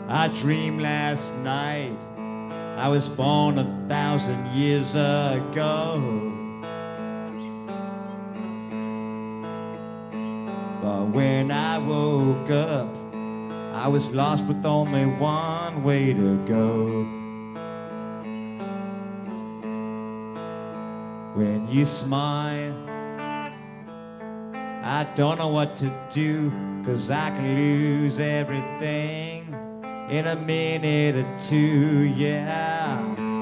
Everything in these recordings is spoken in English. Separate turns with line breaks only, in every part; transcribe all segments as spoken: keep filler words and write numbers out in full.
I dreamed last night I was born a thousand years ago. But when I woke up, I was lost with only one way to go. When you smile, I don't know what to do, 'cause I can lose everything in a minute or two, yeah.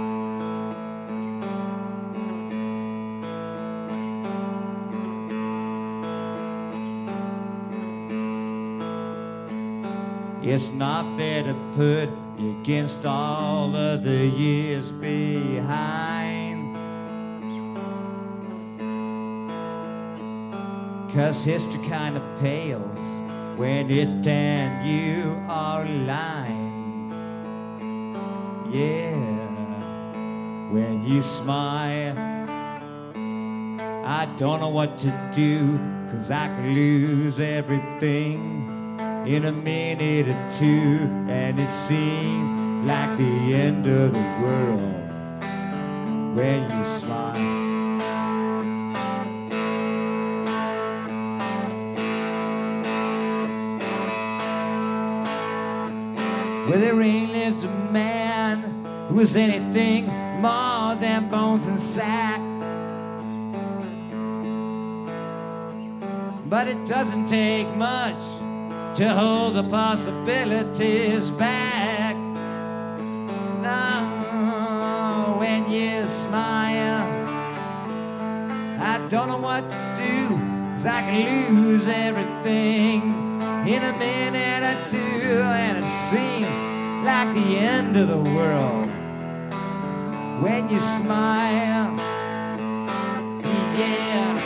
It's not fair to put you against all of the years behind, 'cause history kind of pales when it and you are aligned. Yeah, when you smile, I don't know what to do, 'cause I could lose everything in a minute or two, and it seemed like the end of the world when you smile. Where therein lives a man who is anything more than bones and sack. But it doesn't take much to hold the possibilities back. No, when you smile, I don't know what to do, 'cause I can lose everything in a minute or two, and it seemed like the end of the world when you smile, yeah.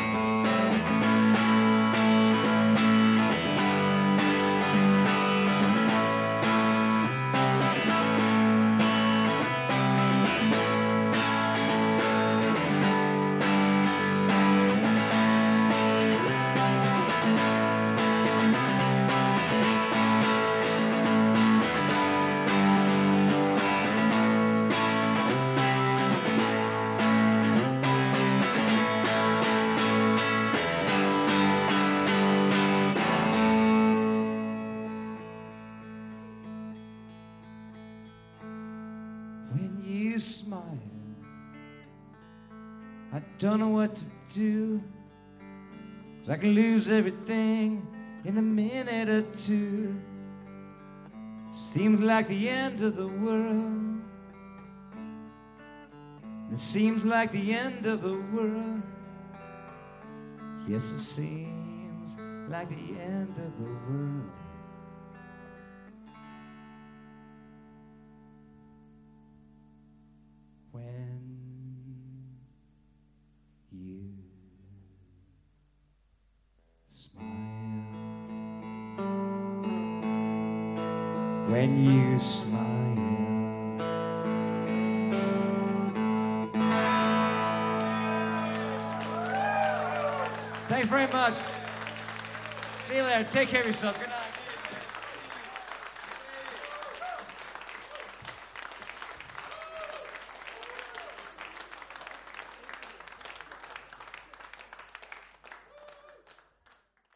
When you smile, I don't know what to do, 'cause I can lose everything in a minute or two. Seems like the end of the world. It seems like the end of the world. Yes, it seems like the end of the world. When you smile, when you smile. Thanks very much. See you later. Take care of yourself. Good night.